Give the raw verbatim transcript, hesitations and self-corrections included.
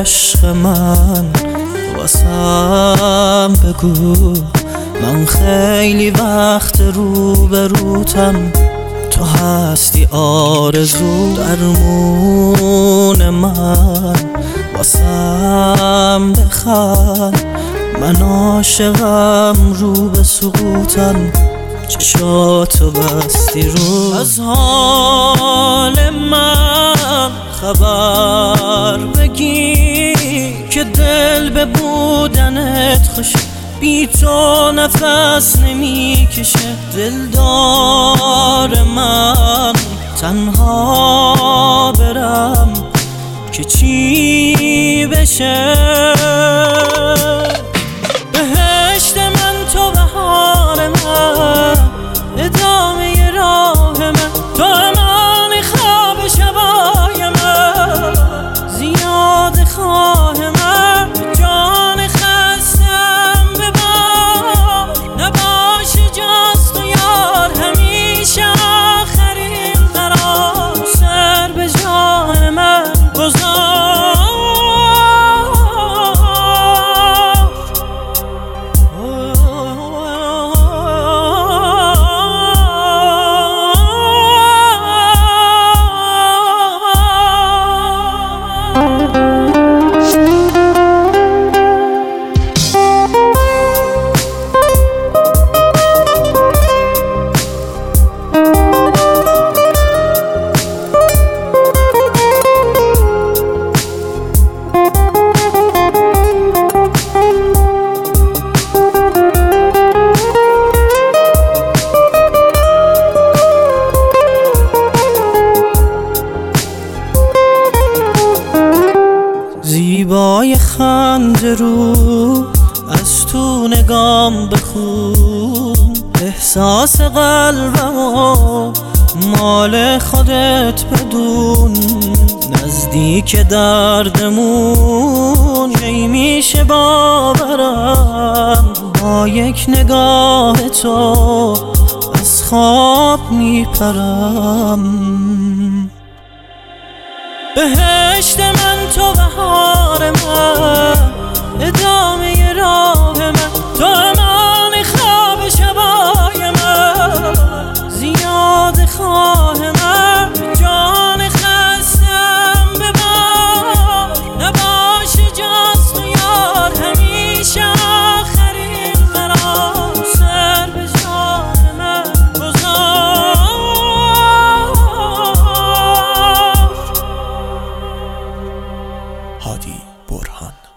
عشق من واسم بگو، من خیلی وقت رو به روتم، تو هستی آرزو درمون من، واسم بخند، من عاشقم رو به سقوطم، چشاتو بستی رو. از حال من خبر بگی که دل به بودنت خوشه، بی تو نفس نمیکشه. دلدار من تنها برم که چی بشه؟ بهشت من تو بهار من، ادامه راه من تو، امان خواب شبای من، زیاد خواه من جان خستم ببار، نباشه جز تو یار همیشه آخرین قرار، سر به جان من گذار. زیبای خنده رو از تو نگام بخون، احساس قلبمو مال خودت بدون، نزدیک دردمون کی میشه باورم، با یک نگاه تو از خواب میپرم. بهشت من تو بهار من، ادامه راه من تو، امان خواب شبای من، زیاد خواه من جان خستم ببار، نباشه جز تو یار همیشه آخرین قرار، سر به جان من گذار. هادی برهان.